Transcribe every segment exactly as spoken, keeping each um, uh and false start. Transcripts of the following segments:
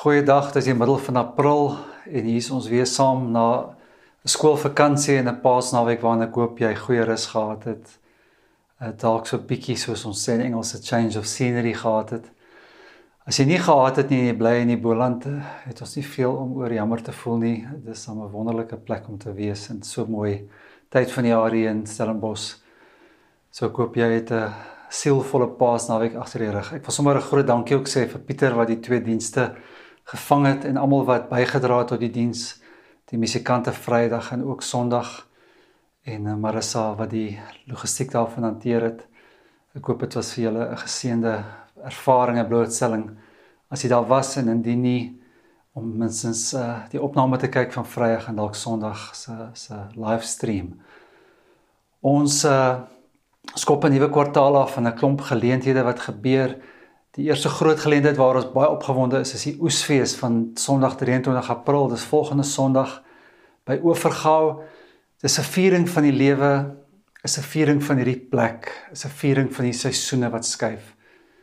Goeiedag, dit is die middel van April en hier is ons weer saam na 'n skoolvakansie en 'n Paasnaweek waarin ek hoop jy goeie rus gehad het. Uh, dalk so 'n bietjie soos ons sê in Engels 'n change of scenery gehad het. As jy nie gehad het nie en jy bly in die Boland, het ons nie veel om oor jammer te voel nie. Dit is 'n wonderlike plek om te wees en so mooi tyd van die jaar hier in Stellenbosch. So ek hoop jy het 'n sielvolle Paasnaweek agter die rug. Ek wil sommer 'n groot dankie ook sê vir Pieter wat die twee dienste gevang het en almal wat bygedra het tot die diens, die musikante Vrydag en ook Sondag en Marissa wat die logistiek daarvan hanteer het. Ek hoop dit was vir julle 'n geseënde ervaring en blootstelling as jy daar was en indien nie om minstens uh, die opname te kyk van Vrydag en dalk Sondag se se livestream. Ons uh, skop 'n nuwe kwartaal af van 'n klomp geleenthede wat gebeur. Die eerste groot geleentheid waar ons baie opgewonde is, is die Oesfees van Sondag drie en twintig April. Dis volgende Sondag by Oevergouw. Dis 'n viering van die lewe, is 'n viering van hierdie plek, is 'n viering van die seisoene wat skuif.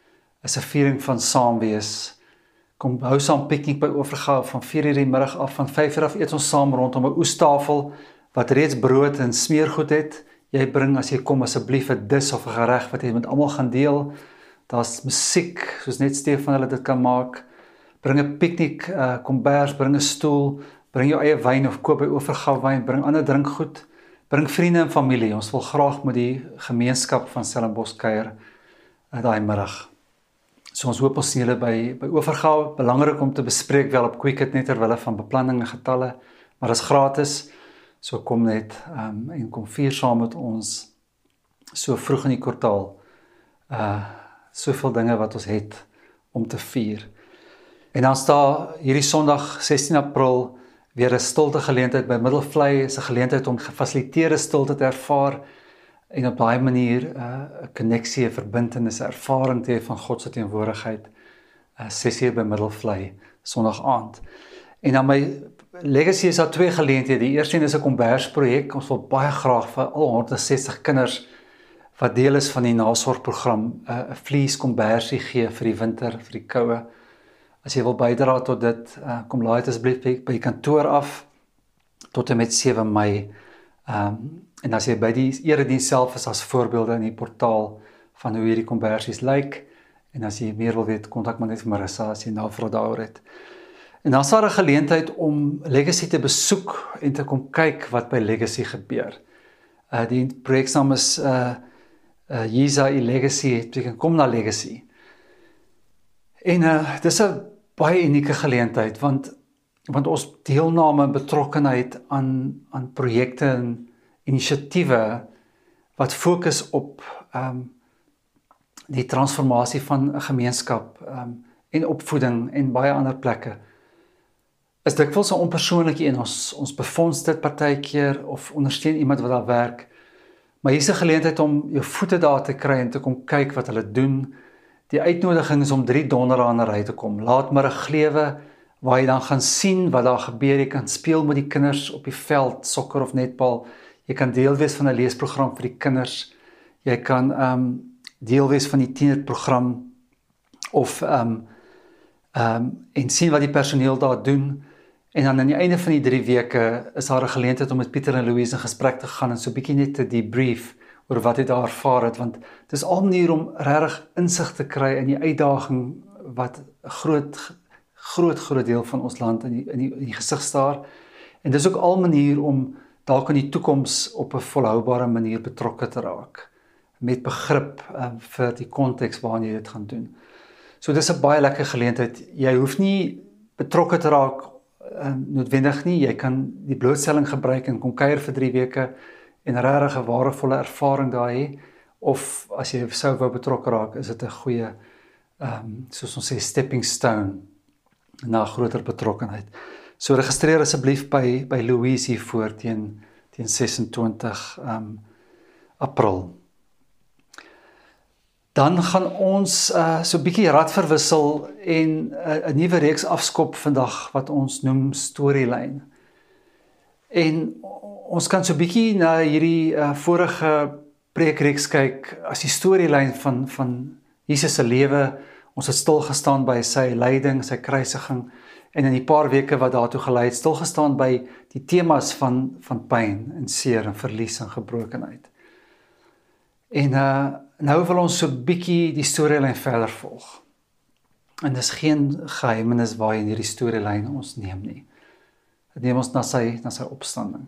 Is 'n viering van saam wees. Kom hou saam piknik by Oevergouw van vier uur die middag af, van vyf uur af eet ons saam rondom 'n oestafel wat reeds brood en smeergoed het. Jy bring as jy kom asseblief 'n dis of 'n gereg wat jy met almal gaan deel. Daar's musiek, soos net Stefan hulle dit kan maak. Bring 'n piknik, uh, kombers, bring 'n stoel, bring jou eie wyn of koop by Oevergouw wyn, bring ander drinkgoed, bring vriende en familie. Ons wil graag met die gemeenskap van Stellenbosch kuier uh, daai middag. So ons hoop ons sien julle by by Oevergouw. Belangrik om te bespreek wel op Quicket net terwille van beplanning en getalle, maar dit is gratis. So kom net um, en kom vier saam met ons so vroeg in die kwartaal. Uh soveel dinge wat ons het om te vier. En dan staan hierdie Sondag sestien April weer 'n stilte geleentheid by Middelvlei, is 'n geleentheid om gefasiliteerde stilte te ervaar en op daai manier 'n uh, koneksie, 'n verbintenis, 'n ervaring te hê van God se teenwoordigheid. Uh, ses uur by Middelvlei Sondag aand. En dan my legacy is daar twee geleenthede. Die eerste een is 'n kombersprojek. Ons wil baie graag vir al honderdsestig kinders wat deel is van die nasorgprogram 'n uh, vlees kombersie gee vir die winter, vir die koue. As jy wil bydra tot dit, uh, kom laai dit asseblief by, by die kantoor af tot en met sewe Mei. Um, en as jy by die erediens self is as voorbeelde in die portaal van hoe hierdie kombersies lyk, en as jy meer wil weet, kontak maar net vir Marissa as jy navraag daaroor het. En dan is daar 'n geleentheid om Legacy te besoek en te kom kyk wat by Legacy gebeur. Uh, die projeknaam is uh, uh, Yisa Legacy, beteken kom na Legacy. En uh, dis 'n baie unieke geleentheid, want, want ons deelname en betrokkenheid aan, aan projekte en inisiatiewe wat fokus op um, die transformasie van 'n gemeenskap um, en opvoeding en baie ander plekke, is dikwels 'n onpersoonlike een. Ons, ons befonds dit partykeer of ondersteun iemand wat daar werk, maar hier is 'n geleentheid om jou voete daar te kry en te kom kyk wat hulle doen. Die uitnodiging is om drie donderdae na ry te kom. Laatmiddag glewe, waar jy dan gaan sien wat daar gebeur. Jy kan speel met die kinders op die veld, sokker of netbal. Jy kan deel wees van 'n leesprogram vir die kinders. Jy kan um, deel wees van die tienerprogram of um, um, en sien wat die personeel daar doen. En dan aan die einde van die drie weke is daar 'n geleentheid om met Pieter en Louise in gesprek te gaan en so 'n bietjie net te debrief oor wat jy daar ervaar het, want dit is al 'n manier om regtig insig te kry in die uitdaging wat 'n groot, groot, groot deel van ons land in die, in die, in die gesig staar. En dis ook al 'n manier om dalk in die toekoms op 'n volhoubare manier betrokke te raak, met begrip um, vir die konteks waarin jy dit gaan doen. So dis 'n baie lekker geleentheid. Jy hoef nie betrokke te raak um, noodwendig nie. Jy kan die blootstelling gebruik en kom kuier vir drie weke en regtig 'n waardevolle ervaring daar hê, of as jy sou wou betrokke raak, is dit 'n goeie, um, soos ons sê, stepping stone na groter betrokkenheid. So registreer asseblief by, by Louise hiervoor teen, teen ses en twintig um, April. Dan gaan ons uh, so 'n bietjie rad verwissel en 'n uh, nuwe reeks afskop vandag wat ons noem Storyline. En ons kan so 'n bietjie na hierdie uh, vorige preekreeks kyk as die storielyn van van Jesus se lewe, Ons het stilgestaan by sy lyding, sy kruisiging, en in die paar weke wat daartoe gelei het, stilgestaan by die temas van, van pyn en seer en verlies en gebrokenheid. En uh, nou wil ons so bietjie die storielyn verder volg. En dis geen geheimenis waar in hierdie storielyn ons neem nie. Dit neem ons na sy, na sy opstanding.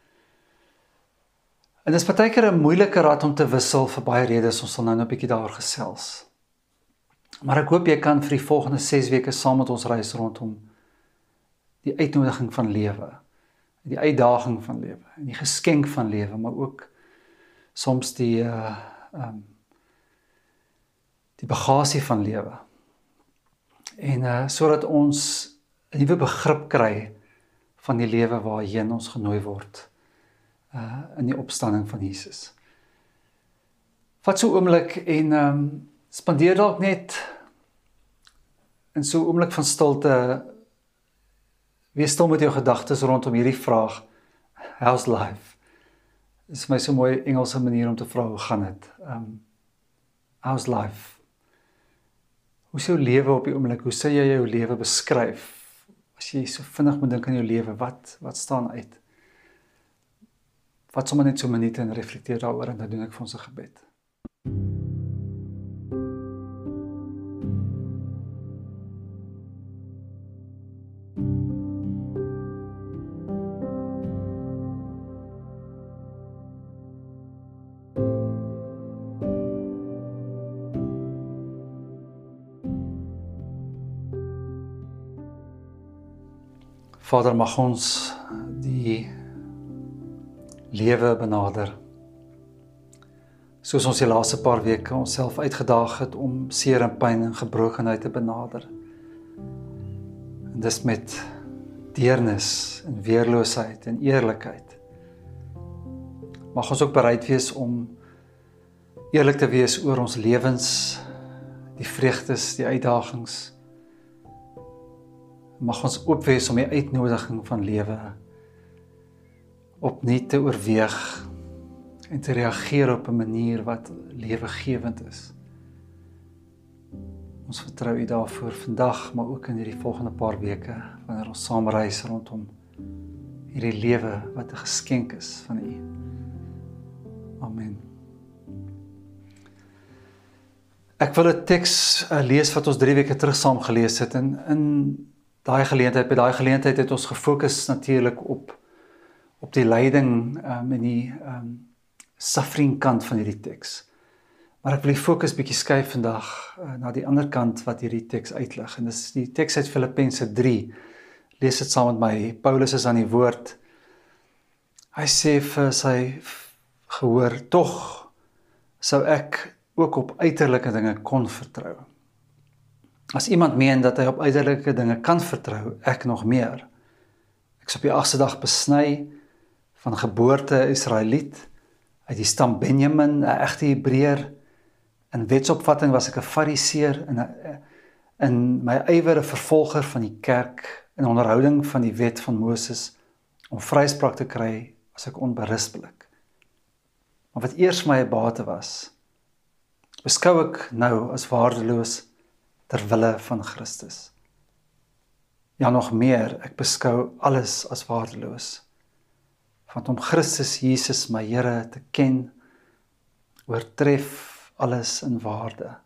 En dis partykeer 'n moeilike rad om te wissel vir baie redes, ons sal nou 'n bietjie daaroor gesels. Maar ek hoop jy kan vir die volgende ses weke saam met ons reis rondom die uitnodiging van lewe, die uitdaging van lewe, en die geskenk van lewe, maar ook soms die uh, um, die bagasie van lewe. En uh, sodat ons 'n nuwe begrip kry van die lewe waarheen ons genooi word uh, in die opstanding van Jesus. Vat so 'n oomblik en um, spandeer dalk net in so 'n oomblik van stilte, wees stil met jou gedagtes rondom hierdie vraag, how's life? Dit is my so mooi Engelse manier om te vra, hoe gaan dit? Um, how's life? Hoe is jou lewe op die oomblik? Hoe sê jy jou lewe beskryf? As jy so vinnig moet dink aan jou lewe, wat, wat staan uit? Vat sommer net so 'n minuut en reflekteer daaroor, en dan doen ek vir ons 'n gebed. Vader, mag ons die lewe benader, soos ons die laaste paar weke onsself uitgedaag het om seer en pyn en gebrokenheid te benader. En dis met deernis en weerloosheid en eerlikheid. Mag ons ook bereid wees om eerlik te wees oor ons lewens, die vreugdes, die uitdagings. Mag ons oop wees om die uitnodiging van lewe opnuut te oorweeg en te reageer op 'n manier wat lewegewend is. Ons vertrou U daarvoor vandag, maar ook in hierdie volgende paar weke, wanneer ons saam reis rondom hierdie lewe wat 'n geskenk is van U. Amen. Ek wil 'n teks uh, lees wat ons drie weke terug saam gelees het, en in daai geleentheid, by daai geleentheid het ons gefokus natuurlik op op die lyding um, en die um, suffering kant van hierdie teks. Maar ek wil die fokus bietjie skuif vandag uh, na die ander kant wat hierdie teks uitlig. En dis die teks uit Filippense drie. Lees dit saam met my. Paulus is aan die woord. Hy sê vir sy gehoor, tog sou ek ook op uiterlike dinge kon vertrou. As iemand meen dat hy op uiterlike dinge kan vertrou, ek nog meer. Ek is op die agste dag besny, van geboorte Israeliet, uit die stam Benjamin, 'n egte Hebreër. In wetsopvatting was ek 'n Fariseer, en in my ywer 'n vervolger van die kerk, in onderhouding van die wet van Moses, om vryspraak te kry, was ek onberispelik. Maar wat eers my 'n bate was, beskou ek nou as waardeloos ter wille van Christus. Ja, nog meer, ek beskou alles as waardeloos, want om Christus Jesus my Here te ken, oortref alles in waarde.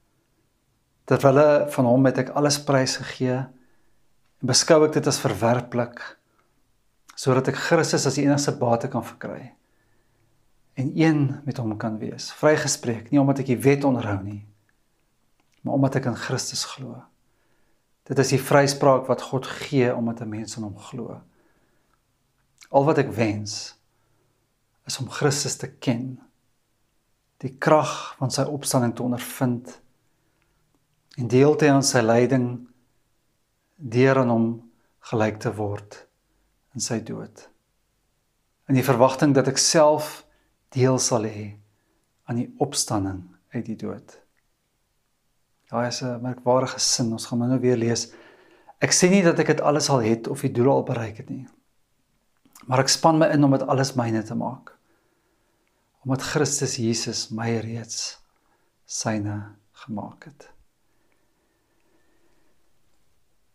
Ter wille van hom het ek alles prys gegee, en beskou ek dit as verwerplik, sodat ek Christus as die enigste bate kan verkry, en een met hom kan wees, vrygespreek, nie omdat ek die wet onderhou nie, maar omdat ek in Christus glo. Dit is die vryspraak wat God gee, omdat 'n mens in hom glo. Al wat ek wens, is om Christus te ken, die krag van sy opstanding te ondervind, en deel te aan sy lyding, deur aan hom gelyk te word in sy dood. In die verwagting dat ek self deel sal hê aan die opstanding uit die dood. Daar is 'n merkwaardige sin, ons gaan nou weer lees. Ek sê nie dat ek dit alles al het of die doel al bereik het nie, maar ek span my in om dit alles myne te maak, omdat Christus Jesus my reeds syne gemaak het.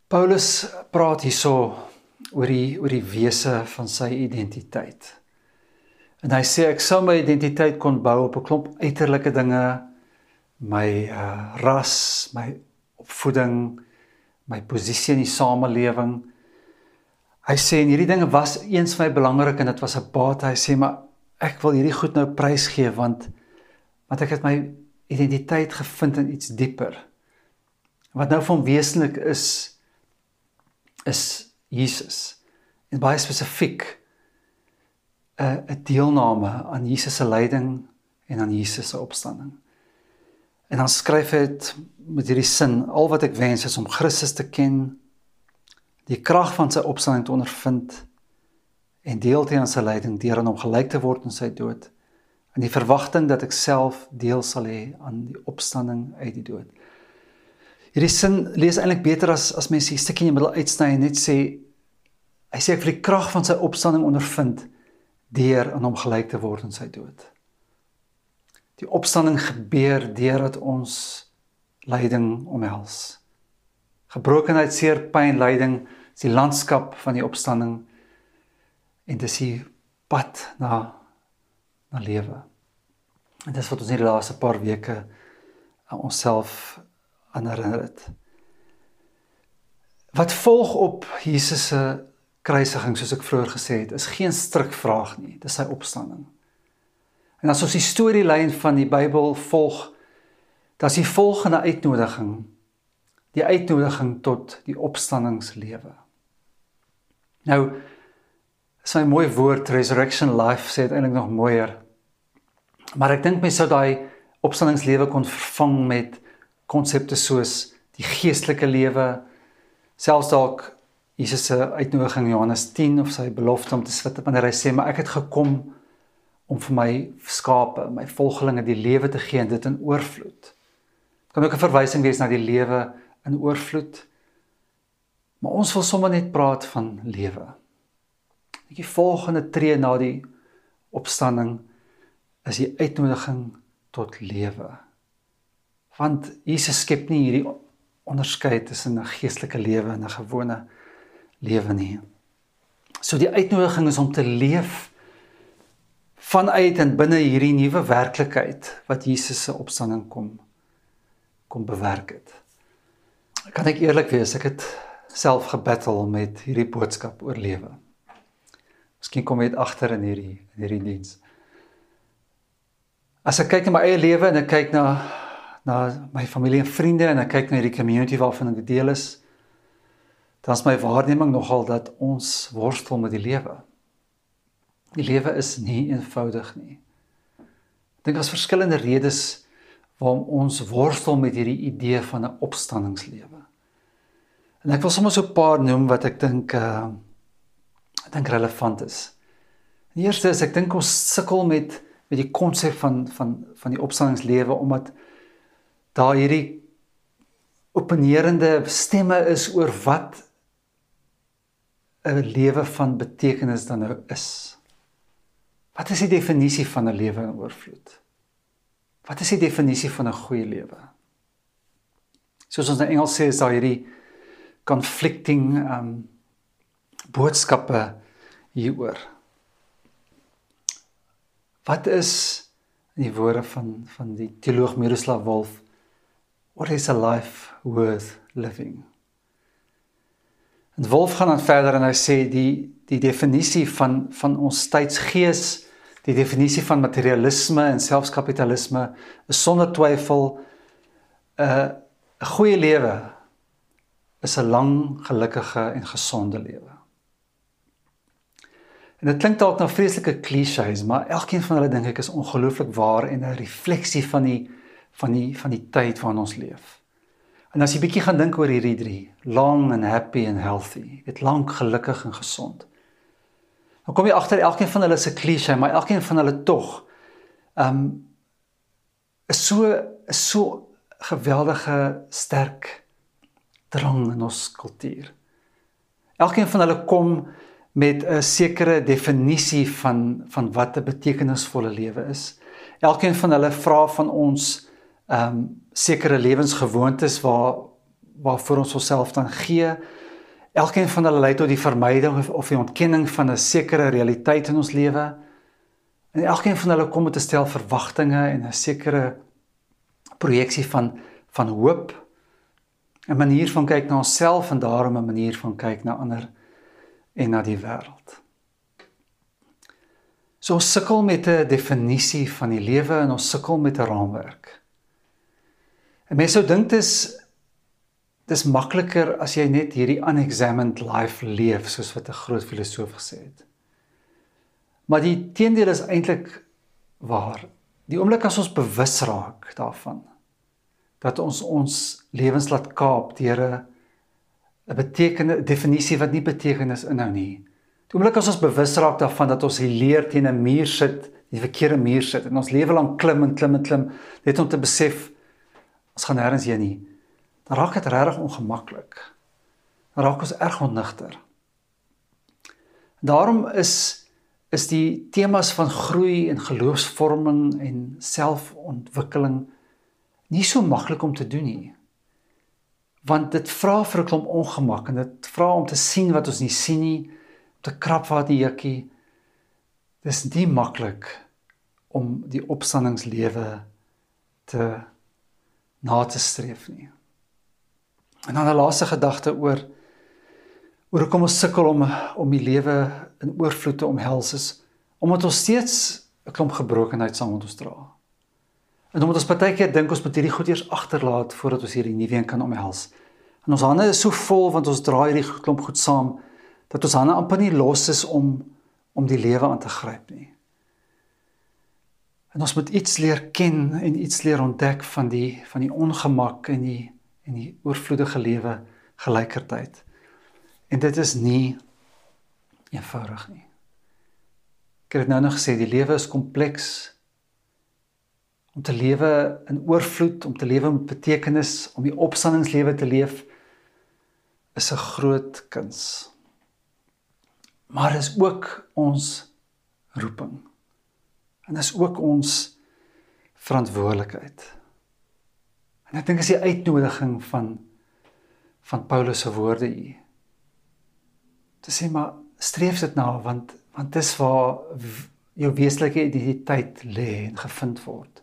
Paulus praat hierso oor die, oor die wese van sy identiteit. En hy sê, ek sou my identiteit kon bou op 'n klomp uiterlike dinge, my uh, ras, my opvoeding, my posisie in die samelewing. Hy sê, en hierdie dinge was eens vir my belangrik, en dit was 'n bate. Hy sê, maar ek wil hierdie goed nou prys gee, want, want ek het my identiteit gevind in iets dieper. Wat nou van wesenlik is, is Jesus. En baie spesifiek, 'n 'n deelname aan Jesus se lyding en aan Jesus se opstanding. En dan skryf hy dit met hierdie sin, al wat ek wens is om Christus te ken, die krag van sy opstanding te ondervind, en deel te aan sy lyding, deur aan hom gelyk te word in sy dood, en die verwagting dat ek self deel sal hê aan die opstanding uit die dood. Hierdie sin lees eintlik beter as, as mense hier stukkie in die middel uitsny en net sê, hy sê ek vir die krag van sy opstanding ondervind, deur aan hom gelyk te word in sy dood. Die opstanding gebeur deurdat ons lyding omhels. Gebrokenheid, seer, pyn, lyding, is die landskap van die opstanding, en dis die pad na, na lewe. En dis wat ons in die laaste paar weke aan onsself aan herinner het. Wat volg op Jesus se kruisiging, soos ek vroeër gesê het, is geen strikvraag nie, dis sy opstanding. En as ons die storielyn van die Bybel volg, dan is die volgende uitnodiging, die uitnodiging tot die opstandingslewe. Nou, is my mooi woord, resurrection life, sê het eintlik nog mooier, maar ek dink mens sou daai opstandingslewe kon vervang met konsepte soos die geestelike lewe, selfs dalk Jesus se uitnodiging in Johannes tien, of sy belofte om te swit, wanneer hy sê, maar ek het gekom om vir my skape, my volgelinge die lewe te gee, en dit in oorvloed. Kan ook 'n verwysing wees na die lewe in oorvloed, maar ons wil sommer net praat van lewe. Die volgende tree na die opstanding is die uitnodiging tot lewe. Want Jesus skep nie hierdie onderskeid tussen 'n geestelike lewe en 'n gewone lewe nie. So die uitnodiging is om te leef vanuit en binne hierdie nuwe werklikheid wat Jesus se opstanding kom, kom bewerk het. Kan ek eerlik wees, ek het self gebattle met hierdie boodskap oor lewe. Miskien kom jy dit agter in hierdie, in hierdie diens. As ek kyk na my eie lewe en ek kyk na, na my familie en vriende en ek kyk na die community waarvan ek deel is, dan is my waarneming nogal dat ons worstel met die lewe. Die lewe is nie eenvoudig nie. Ek dink daar's verskillende redes waarom ons worstel met hierdie idee van 'n opstandingslewe. En ek wil sommer so 'n paar noem wat ek dink uh, ek dink relevant is. Die eerste is, ek dink ons sukkel met met die konsep van van van die opstandingslewe omdat daar hierdie opponerende stemme is oor wat 'n lewe van betekenis dan nou is. Wat is die definisie van 'n lewe in oorvloed? Wat is die definisie van 'n goeie lewe? Soos ons in Engels sê, is daar hierdie conflicting um, boodskappe hieroor. Wat is, in die woorde van, van die teoloog Miroslav Volf, what is a life worth living? En Wolf gaan dan verder en hy sê die, die definisie van, van ons tydsgees, die definisie van materialisme en selfs kapitalisme, is sonder twyfel 'n uh, goeie lewe is 'n lang, gelukkige en gesonde lewe. En dit klink dalk na vreeslike clichés, maar elkeen van hulle dink ek is ongelooflik waar en 'n refleksie van die van die van die tyd waarin ons leef. En as jy bietjie gaan dink oor hierdie drie, long and happy and healthy, dit lank, gelukkig en gesond, dan kom jy agter elkeen van hulle is 'n cliché, maar elkeen van hulle tog um, is so is so geweldige sterk drang in ons kultuur. Elkeen van hulle kom met 'n sekere definisie van, van wat 'n betekenisvolle lewe is. Elkeen van hulle vra van ons um, sekere lewensgewoontes waar, waarvoor ons onsself dan gee. Elkeen van hulle lei tot die vermyding of, of die ontkenning van 'n sekere realiteit in ons lewe. En elkeen van hulle kom met 'n stel verwagtinge en 'n sekere projeksie van, van hoop, 'n manier van kyk na onsself en daarom 'n manier van kyk na ander en na die wêreld. So ons sukkel met 'n definisie van die lewe en ons sukkel met 'n raamwerk. En mense sou dink dis dis makliker as jy net hierdie unexamined life leef, soos wat 'n groot filosoof gesê het. Maar die teendeel is eintlik waar. Die oomblik as ons bewus raak daarvan, dat ons ons lewens laat kaap deur 'n 'n betekende definisie wat nie betekenis inhou nie. Die oomblik as ons bewus raak daarvan dat ons hier leer teen 'n muur sit, die verkeerde muur sit en ons lewe lang klim en klim en klim, net om te besef ons gaan nêrens heen nie. Dan raak dit regtig ongemaklik. Dan raak ons erg onnigter. Daarom is is die temas van groei en geloofsvorming en selfontwikkeling nie so maklik om te doen nie. Want dit vra vir 'n klomp ongemak en dit vra om te sien wat ons nie sien nie, om te krap wat die jukkie. Dis nie maklik om die opstandingslewe te na te streef nie. En dan 'n laaste gedagte oor oor hoekom ons sukkel om om die lewe in oorvloed te omhels is, omdat ons steeds 'n klomp gebrokenheid saam met ons dra. En omdat ons partykeer dink ons moet hierdie goed eers agterlaat voordat ons hierdie nuwe een kan omhels. En ons hande is so vol want ons dra hierdie klomp goed saam dat ons hande amper nie los is om om die lewe aan te gryp nie. En ons moet iets leer ken en iets leer ontdek van die van die ongemak en die en die oorvloedige lewe gelykertyd. En dit is nie eenvoudig nie. Ek het nou nog gesê, die lewe is kompleks. Om te lewe in oorvloed, om te lewe met betekenis, om die opstandingslewe te leef, is 'n groot kuns. Maar is ook ons roeping. En is ook ons verantwoordelikheid. En ek dink is die uitnodiging van, van Paulus se woorde hier. Te sê, maar streef dit na, want, want dis waar jou wesenlike identiteit lê en gevind word.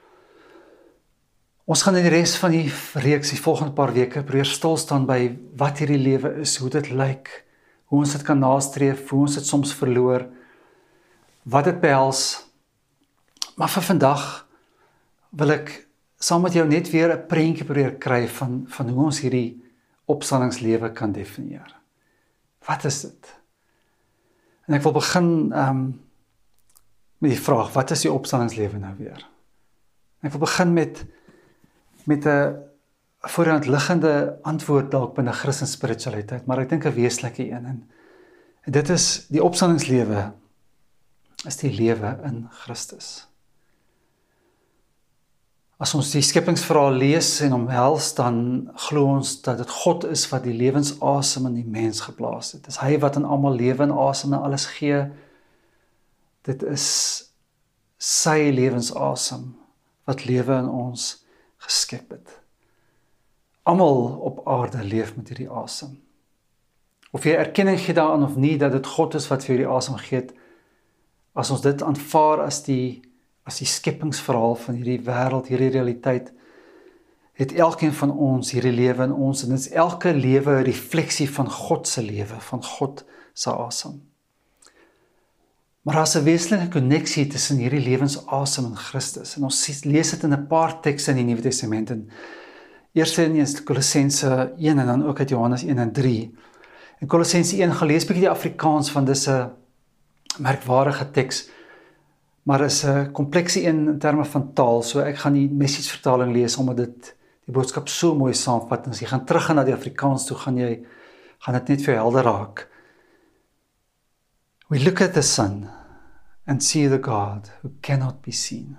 Ons gaan in die res van die reeks, die volgende paar weke, probeer stil staan by wat hierdie lewe is, hoe dit lyk, hoe ons dit kan nastreef, hoe ons dit soms verloor, wat dit behels. Maar vir vandag wil ek saam met jou net weer 'n prentjie probeer kry van, van hoe ons hierdie opstandingslewe kan definieer. Wat is dit? En ek wil begin um, met die vraag, wat is die opstandingslewe nou weer? En ek wil begin met met 'n voorhand liggende antwoord dalk binne Christelike spiritualiteit, maar ek dink 'n wesenlike een. En, en dit is die opstandingslewe is die lewe in Christus. As ons die skepingsverhaal lees en omhels, dan glo ons dat dit God is wat die lewensasem in die mens geplaas het. Dit is hy wat aan almal lewe en asem en alles gee. Dit is sy lewensasem wat lewe in ons geskep het. Almal op aarde leef met hierdie asem. Of jy erkenning gee daaraan of nie, dat dit God is wat vir hierdie asem gee het, as ons dit aanvaar as die as die skepingsverhaal van hierdie wêreld, hierdie realiteit, het elkeen van ons hierdie lewe in ons, en dit is elke lewe 'n refleksie van God se lewe, van God se asem. Maar daar is 'n wesenlike koneksie tussen hierdie lewensasem en Christus, en ons lees dit in 'n paar tekste in die Nuwe Testament, en eers in Kolossense een en dan ook uit Johannes een en drie. In Kolossense een gelees bietjie die Afrikaans van dis 'n merkwaardige teks, maar is 'n komplekse een in terme van taal, so ek gaan die Message vertaling lees, omdat dit die boodskap so mooi saamvat, en as jy gaan terug gaan na die Afrikaans toe, gaan jy, gaan dit net vir jou helder raak. We look at the sun, and see the God who cannot be seen.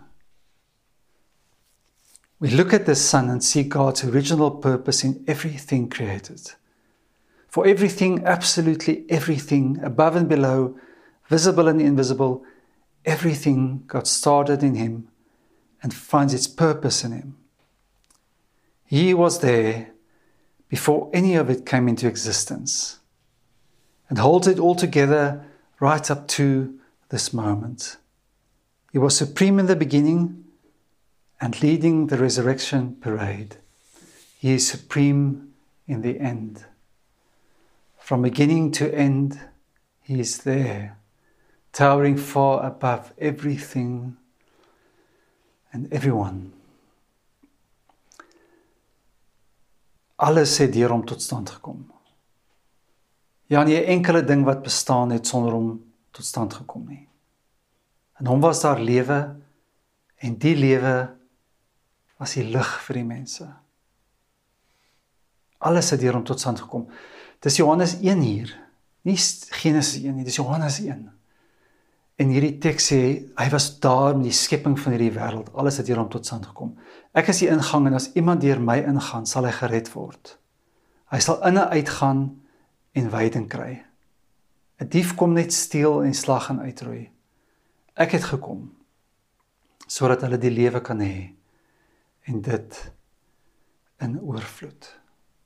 We look at the sun and see God's original purpose in everything created. For everything, absolutely everything, above and below, visible and invisible, everything got started in Him and finds its purpose in Him. He was there before any of it came into existence, and holds it all together right up to this moment. He was supreme in the beginning and leading the resurrection parade. He is supreme in the end. From beginning to end, He is there, towering far above everything and everyone. Alles het deur hom tot stand gekom. Ja, nie 'n enkele ding wat bestaan het sonder hom tot stand gekom nie. In hom was daar lewe, en die lewe was die lig vir die mense. Alles het deur hom tot stand gekom. Dis Johannes een hier, nie Genesis een nie, dis Johannes een. En hierdie teks sê, hy was daar met die skepping van hierdie wêreld, alles het deur hom tot stand gekom. Ek is die ingang, en as iemand deur my ingaan, sal hy gered word. Hy sal in en uitgaan en weiding kry. 'n Dief kom net steel en slag en uitroei. Ek het gekom, sodat hulle die lewe kan hê, en dit in oorvloed.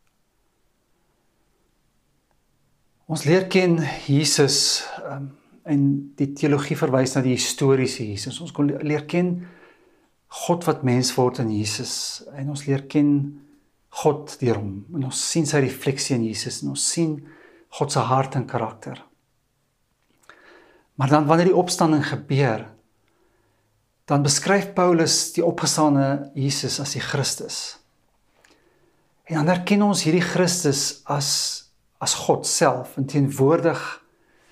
Ons leer ken Jesus, um, en die teologie verwys na die historiese Jesus. Ons kon leer ken God wat mens word in Jesus, en ons leer ken God deur hom, en ons sien sy refleksie in Jesus, en ons sien God se hart en karakter. Maar dan wanneer die opstanding gebeur, dan beskryf Paulus die opgestane Jesus as die Christus. En dan herken ons hierdie Christus as, as God self, en teenwoordig,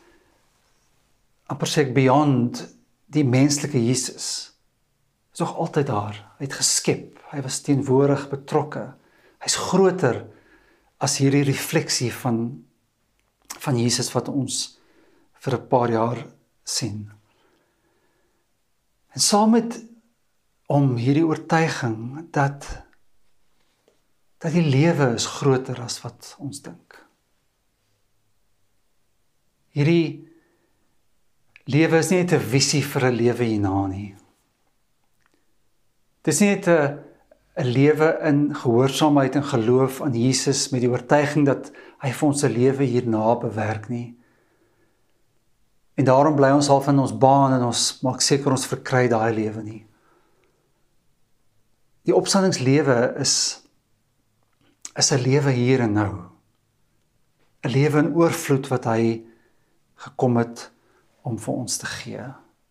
amper sê ek beyond die menslike Jesus. Hy is nog altyd daar, hy het geskep, hy was teenwoordig betrokke, hy is groter as hierdie refleksie van, van Jesus wat ons vir 'n paar jaar sien. En saam met om hierdie oortuiging dat, dat die lewe is groter as wat ons dink. Hierdie lewe is nie net 'n visie vir 'n lewe hierna nie. Dit is nie net 'n 'n lewe in gehoorsaamheid en geloof aan Jesus met die oortuiging dat hy vir ons 'n lewe hierna bewerk nie. En daarom bly ons half in ons baan en ons maak seker ons verkry daai lewe nie. Die opstandingslewe is is 'n lewe hier en nou. 'n Lewe in oorvloed wat hy gekom het om vir ons te gee.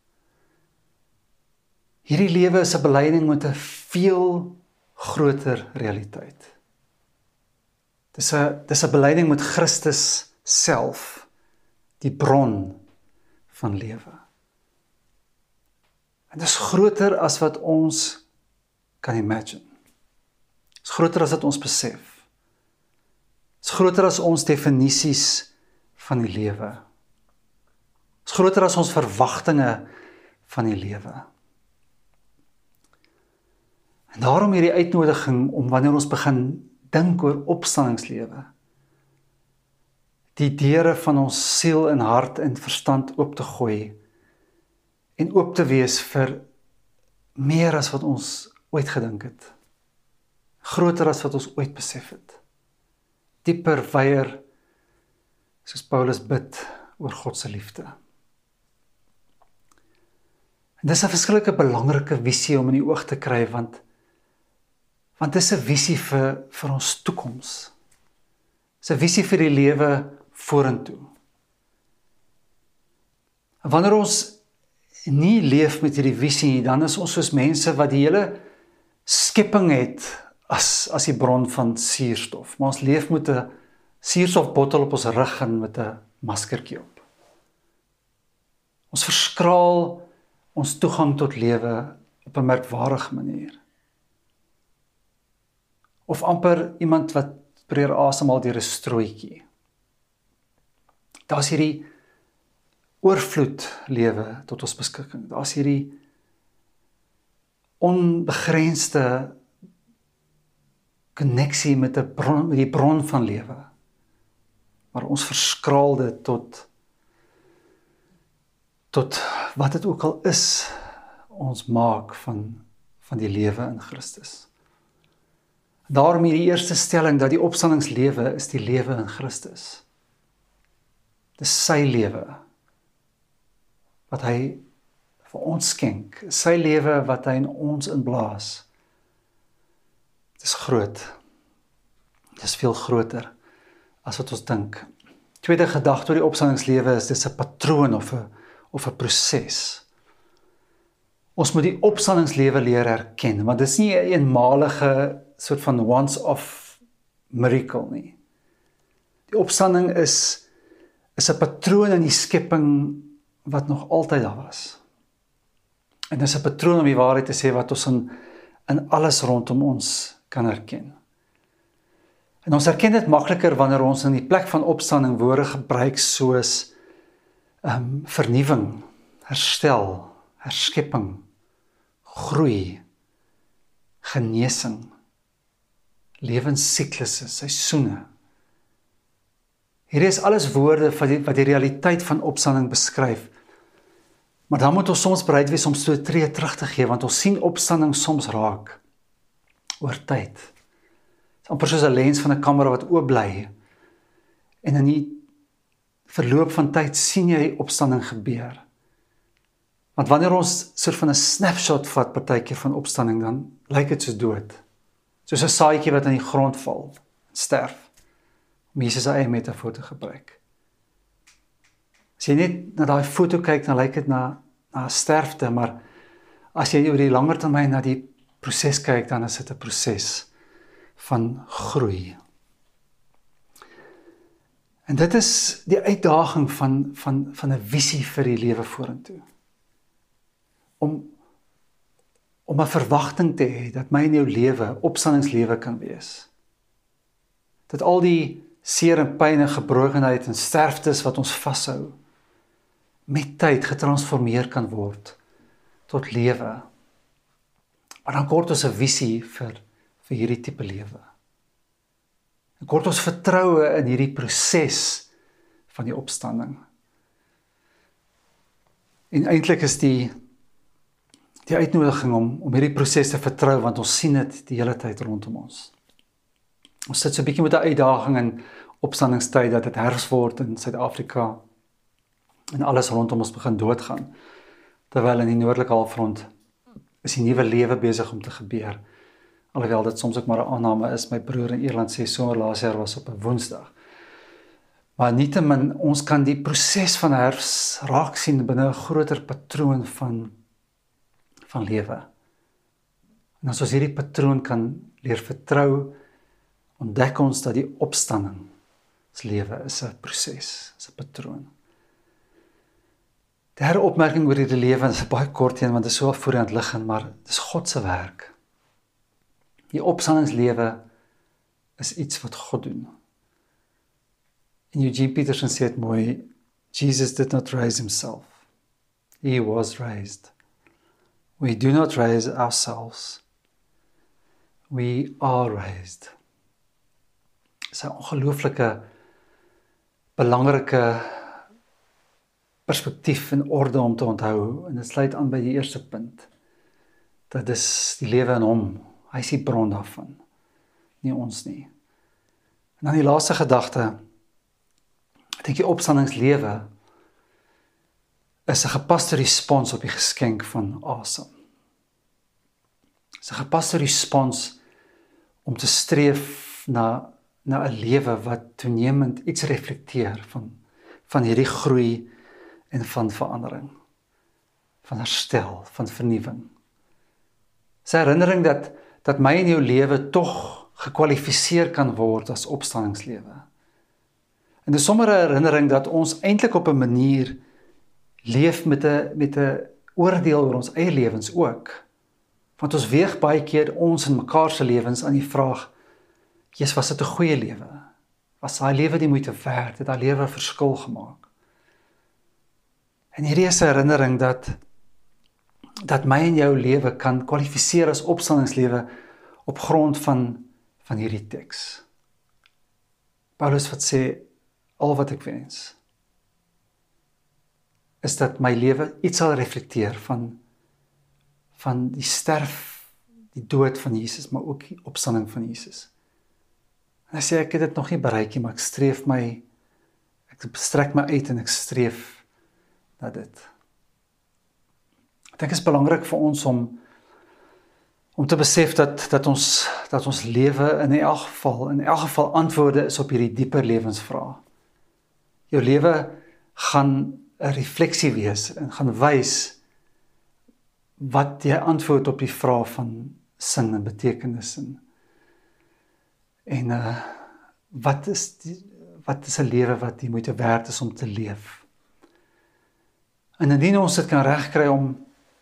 Hierdie lewe is 'n belydening met 'n veel groter realiteit. Dis 'n dis 'n belydening met Christus self, die bron van lewe. En dis groter as wat ons kan imagine. Dis groter as wat ons besef. Dis groter as ons definisies van die lewe. Dis groter as ons verwagtinge van die lewe. En daarom hierdie uitnodiging om wanneer ons begin dink oor opstandingslewe, die deure van ons siel en hart en verstand oop te gooi en oop te wees vir meer as wat ons ooit gedink het. Groter as wat ons ooit besef het. Dieper, wyer, soos Paulus bid oor God se liefde. En dis 'n verskillike belangrike visie om in die oog te kry, want want dis 'n visie vir vir ons toekoms. Dis 'n visie vir die lewe vorentoe. En wanneer ons nie leef met hierdie visie nie, dan is ons soos mense wat die hele skepping het as as die bron van suurstof. Maar ons leef met 'n suurstofbottel op ons rug en met 'n maskertjie op. Ons verskraal ons toegang tot lewe op 'n merkwaardige manier. Of amper iemand wat probeer asemhaal deur 'n strooitjie. Daar's hierdie oorvloed lewe tot ons beskikking. Daar's hierdie onbegrensde koneksie met 'n bron, met die bron van lewe. Maar ons verskraal dit tot tot wat dit ook al is ons maak van van die lewe in Christus. Daarom hierdie eerste stelling dat die opstandingslewe is die lewe in Christus. Dis sy lewe wat hy vir ons skenk, sy lewe wat hy in ons inblaas. Dis groot. Dis veel groter as wat ons dink. Tweede gedagte oor die opstandingslewe is dis 'n patroon of 'n of 'n proses. Ons moet die opstandingslewe leer herken, want dis nie 'n eenmalige soort van once-off miracle nie. Die opstanding is is 'n patroon in die skepping wat nog altyd daar was. En dis 'n patroon om die waarheid te sê wat ons in, in alles rondom ons kan herken. En ons herken dit makliker wanneer ons in die plek van opstanding woorde gebruik soos um, vernuwing, herstel, herskepping, groei, genesing, lewensiklusse, seisoene. Hierdie is alles woorde wat die, wat die realiteit van opstanding beskryf. Maar dan moet ons soms bereid wees om so 'n tree terug te gee, want ons sien opstanding soms raak oor tyd. Dit is amper soos 'n lens van 'n kamera wat oop bly. En in die verloop van tyd sien jy opstanding gebeur. Want wanneer ons soort van 'n snapshot vat partykeer van opstanding, dan lyk dit soos dood. Soos 'n saadjie wat in die grond val, sterf. Om Jesus se eie metafoor te gebruik. As jy net na daai foto kyk, dan lyk dit na, na 'n sterfte, maar as jy oor die langer termyn na die proses kyk, dan is dit 'n proses van groei. En dit is die uitdaging van, van, van 'n visie vir die lewe vorentoe. Om, om 'n verwagting te hê dat my en jou lewe, opstandingslewe kan wees. Dat al die seer en pyn en gebrokenheid en sterftes wat ons vashou, met tyd getransformeer kan word tot lewe. Maar dan kort ons 'n visie vir, vir hierdie tipe lewe. En kort ons vertroue in hierdie proses van die opstanding. En eintlik is die, die uitnodiging om, om hierdie proses te vertrou, want ons sien dit die hele tyd rondom ons. Ons sit so 'n bietjie met 'n uitdaging in opstandingstyd dat dit herfs word in Suid-Afrika en alles rondom ons begin doodgaan. Terwyl in die noordelike halfrond is die nuwe lewe besig om te gebeur. Alhoewel dit soms ook maar 'n aanname is, my broer in Ierland sê somer laas jaar was op 'n Woensdag. Maar nietemin, ons kan die proses van herfs raak sien binne 'n groter patroon van, van lewe. En as ons hierdie patroon kan leer vertrou, ontdek ons dat die opstanding lewe is 'n proses, is 'n patroon. Derde opmerking oor hierdie lewe, is 'n baie kort een, want dit is so voor aan die lig, maar dit is God se werk. Die opstandingslewe is iets wat God doen. En Eugene Peterson sê dit mooi, Jesus did not raise himself. He was raised. We do not raise ourselves. We are raised. Dit is 'n ongelooflike belangrike perspektief en orde om te onthou, en dit sluit aan by die eerste punt, dat dis die lewe in hom, hy is die bron daarvan, nie ons nie. En dan die laaste gedagte, ek dink die opstandingslewe is 'n gepaste respons op die geskenk van asem. Dis 'n gepaste respons om te streef na na 'n lewe wat toenemend iets reflekteer van, van hierdie groei en van verandering, van herstel, van vernuwing. Sy herinnering dat, dat my en jou lewe tog gekwalifiseer kan word as opstandingslewe. En dis sommer 'n herinnering dat ons eintlik op 'n manier leef met 'n met 'n oordeel oor ons eie lewens ook. Want ons weeg baie keer ons en mekaar se lewens aan die vraag, Jesus, was dit 'n goeie lewe? Was daai lewe die moeite werd? Het daai lewe 'n verskil gemaak? En hierdie is 'n herinnering dat dat my en jou lewe kan kwalifiseer as opstandingslewe op grond van van hierdie teks. Paulus wat sê, al wat ek wens is dat my lewe iets sal reflekteer van van die sterf die dood van Jesus, maar ook die opstanding van Jesus. En hy sê, ek het dit nog nie bereik nie, maar ek streef my, ek strek my uit en ek streef na dit. Ek dink dit is belangrik vir ons om om te besef dat dat ons dat ons lewe in elk geval in elk geval antwoorde is op hierdie dieper lewensvrae. Jou lewe gaan 'n refleksie wees en gaan wys wat jy antwoord op die vraag van sin en betekenis en en uh, wat is die, wat is 'n lewe wat die moeite werd is om te leef. En indien ons dit kan regkry om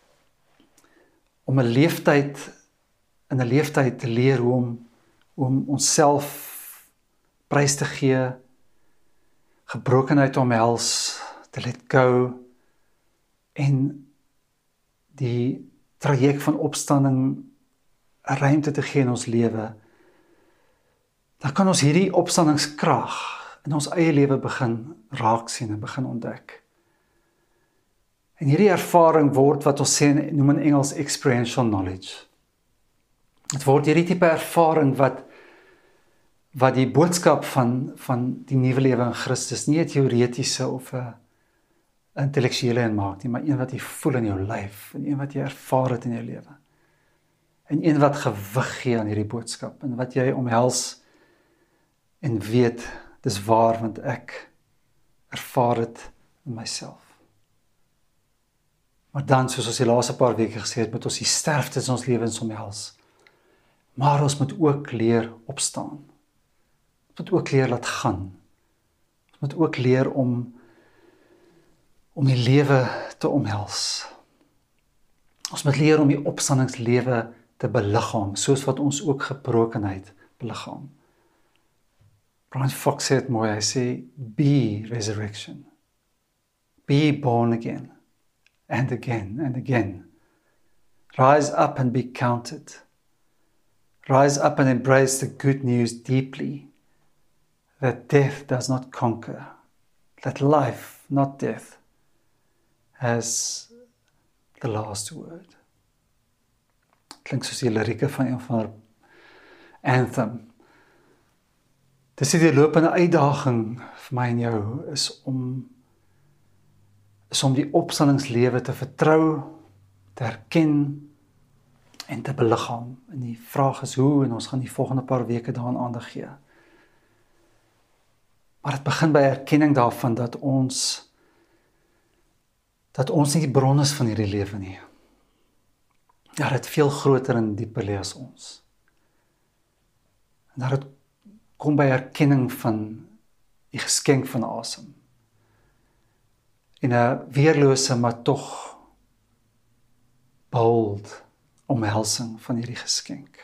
om 'n leeftyd in 'n leeftyd te leer hoe om hoe om onsself prys te gee, gebrokenheid te omhels, te let go en die traject van opstanding 'n ruimte te gee in ons lewe, dan kan ons hierdie opstandingskrag in ons eie lewe begin raak sien en begin ontdek. En hierdie ervaring word wat ons sê, noem in Engels experiential knowledge. Het word hierdie tipe ervaring wat wat die boodskap van van die nuwe lewe in Christus nie 'n teoretiese of 'n intellektuele een maak nie, maar een wat jy voel in jou lyf en een wat jy ervaar het in jou lewe. En een wat gewig gee aan hierdie boodskap en wat jy omhels en weet dis waar want ek ervaar dit in myself. Maar dan, soos ons die laaste paar weke gesê het, moet ons die sterftes in ons lewens omhels. Maar ons moet ook leer opstaan. Ons moet ook leer laat gaan. Ons moet ook leer om om die lewe te omhels. Ons moet leer om die opstandingslewe te beliggaam, soos wat ons ook gebrokenheid beliggaam. Brian Fox sê het mooi, hy sê, be resurrection. Be born again. And again and again. Rise up and be counted. Rise up and embrace the good news deeply, that death does not conquer, that life, not death, has the last word. Klink soos die lirieke van een van haar anthem. Dis die lopende uitdaging vir my en jou, is om is om die opstandingslewe te vertrou, te herken en te beliggaam. En die vraag is hoe, en ons gaan die volgende paar weke daaraan aandag gee. Maar dit begin by erkenning daarvan dat ons dat ons nie die bron is van hierdie lewe nie. Ja, dit veel groter en dieper lê as ons. En dat dit kom by erkenning van die geskenk van asem. En 'n weerlose, maar tog bold omhelsing van hierdie geskenk.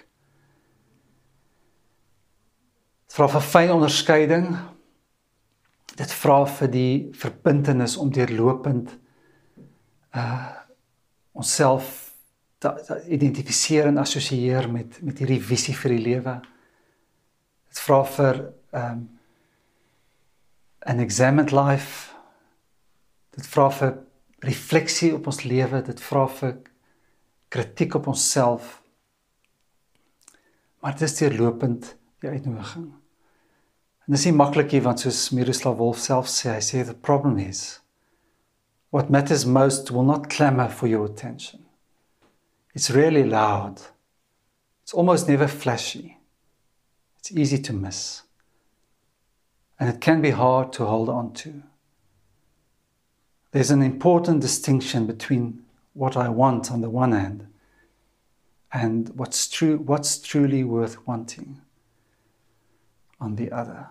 Dit vra vir fyn onderskeiding. Dit vra vir die verbintenis om deurlopend uh, onsself te, te identifiseer en assosieer met, met hierdie visie vir die lewe. Dit vra vir um, an examined life. Dit vra vir refleksie op ons lewe, dit vra vir kritiek op onsself. Maar dit is deurlopend die uitnodiging. En dit is nie maklik nie, want soos Miroslav Volf self sê, hy sê, the problem is, what matters most will not clamor for your attention. It's really loud. It's almost never flashy. It's easy to miss. And it can be hard to hold on to. There's an important distinction between what I want on the one hand and what's true, what's truly worth wanting on the other.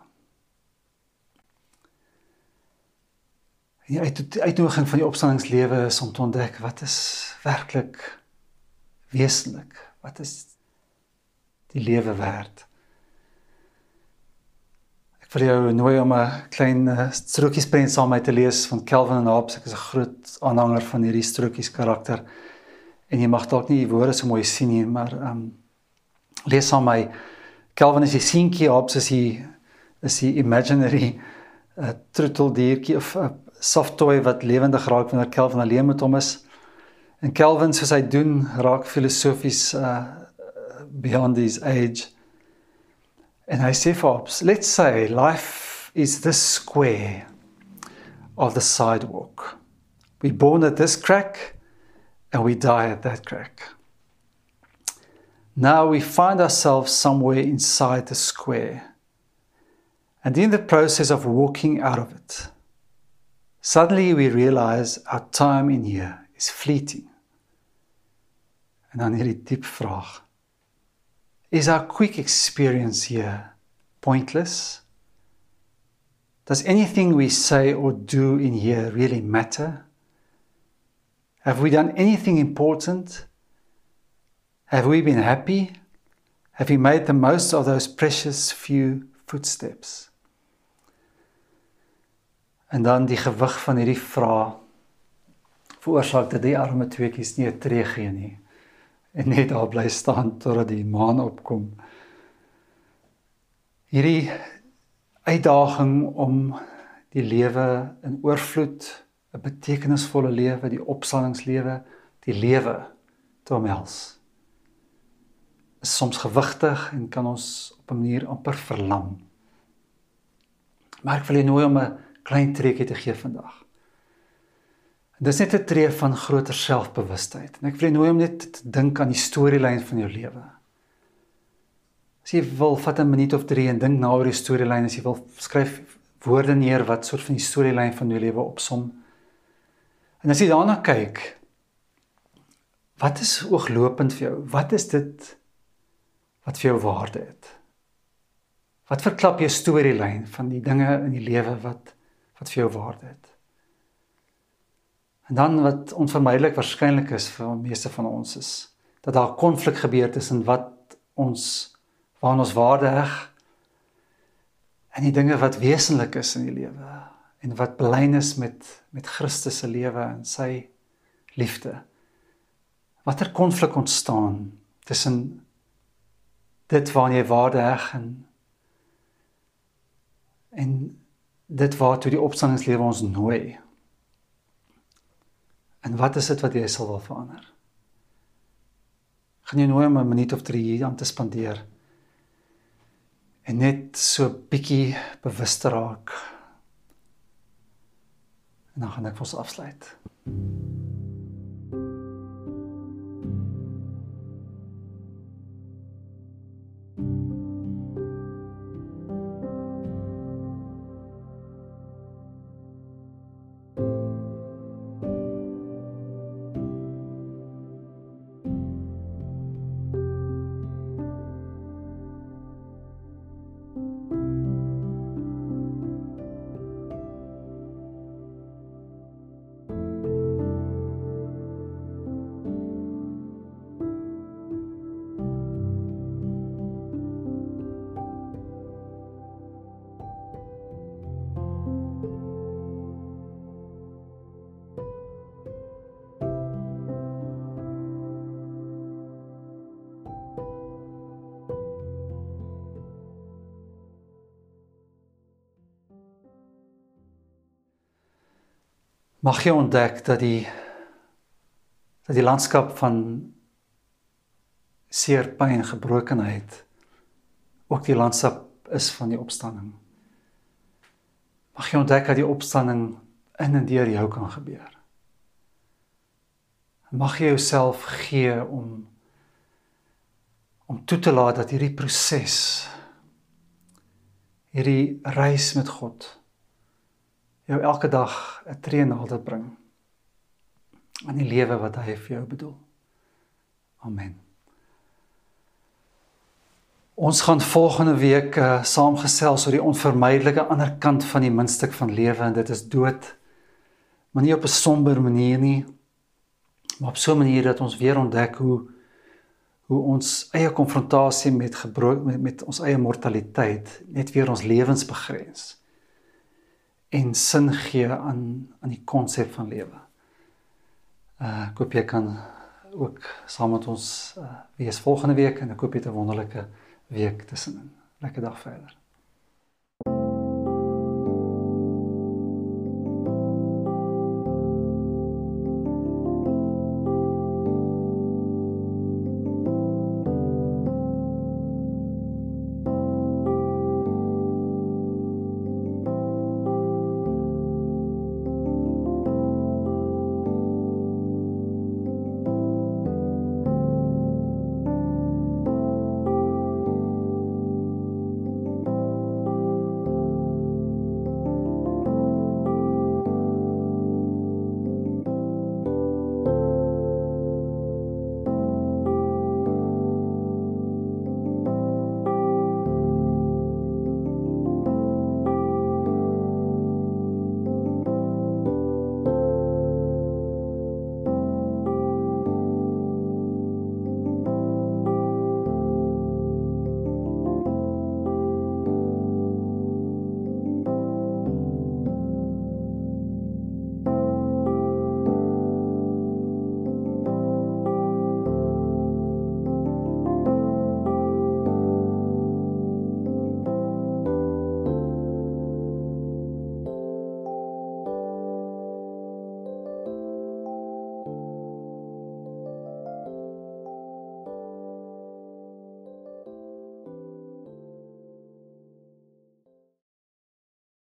Die uitnodiging van die opstandingslewe is om te ontdek wat is werklik wesenlik, wat is die lewe werd. Ek wil jou nooi om 'n klein uh, strokiesprent saam met my te lees van Calvin en Hobbes. Ek is 'n groot aanhanger van hierdie strokies karakter. En jy mag dalk nie die woorde so mooi sien nie, maar um, lees saam met my. Calvin is die seentjie, Hobbes is die, is die imaginary uh, troeteldiertjie of 'n uh, soft toy wat lewendig raak wanneer Calvin alleen met hom is. En Calvin, soos hy doen, raak filosofies uh, beyond his age. And hy sê vir ons, let's say life is this square of the sidewalk. We're born at this crack and we die at that crack. Now we find ourselves somewhere inside the square. And in the process of walking out of it, suddenly we realize our time in here is fleeting. En dan hierdie diep vraag. Is our quick experience here pointless? Does anything we say or do in here really matter? Have we done anything important? Have we been happy? Have we made the most of those precious few footsteps? En dan die gewig van hierdie vraag veroorsaak dat die arme tweekies nie 'n tree gee nie en net daar bly staan totdat die maan opkom. Hierdie uitdaging om die lewe in oorvloed, 'n betekenisvolle lewe, die opstandingslewe, die lewe te omhels, is soms gewigtig en kan ons op 'n manier amper verlam. Maar ek wil jy nooi om 'n klein treetjie te gee vandag. En dis net 'n tree van groter selfbewustheid. En ek wil jy nooi om net te dink aan die storielyn van jou lewe. As jy wil, vat 'n minuut of drie en dink na oor die storielyn, as jy wil, skryf woorde neer wat soort van die storielyn van jou lewe opsom. En as jy daarna kyk, wat is ooglopend vir jou? Wat is dit wat vir jou waarde het? Wat verklap jou storielyn van die dinge in die lewe wat, wat vir jou waarde het? En dan wat onvermydelik waarskynlik is vir die meeste van ons is, dat daar konflik gebeur tussen wat ons, waar ons waarde heg, en die dinge wat wesenlik is in die lewe, en wat belyn is met, met Christus se lewe en sy liefde. Watter konflik ontstaan tussen dit waaraan jy waarde heg en, en dit waartoe die opstandingslewe ons nooi. En wat is dit wat jy sal wil verander? Gaan jy nooi om 'n minuut of drie hier aan te spandeer en net so bietjie bewus te raak. En dan gaan ek vir ons afsluit. Mag jy ontdek dat die, dat die landskap van seer, pyn, gebrokenheid ook die landskap is van die opstanding. Mag jy ontdek dat die opstanding in en deur jou kan gebeur. Mag jy jouself gee om, om toe te laat dat hierdie proses, hierdie reis met God, jou elke dag 'n tree nader bring aan die lewe wat hy vir jou bedoel. Amen. Ons gaan volgende week uh, saamgesels oor die onvermydelike ander kant van die muntstuk van lewe, en dit is dood, maar nie op 'n somber manier nie, maar op so 'n manier dat ons weer ontdek hoe, hoe ons eie konfrontasie met, gebro- met, met ons eie mortaliteit net weer ons lewens begrens en sin gee aan, aan die konsep van lewe. Uh, ek hoop jy kan ook saam met ons uh, wees volgende week, en ek hoop jy het 'n wonderlike week tussenin. Lekker dag verder.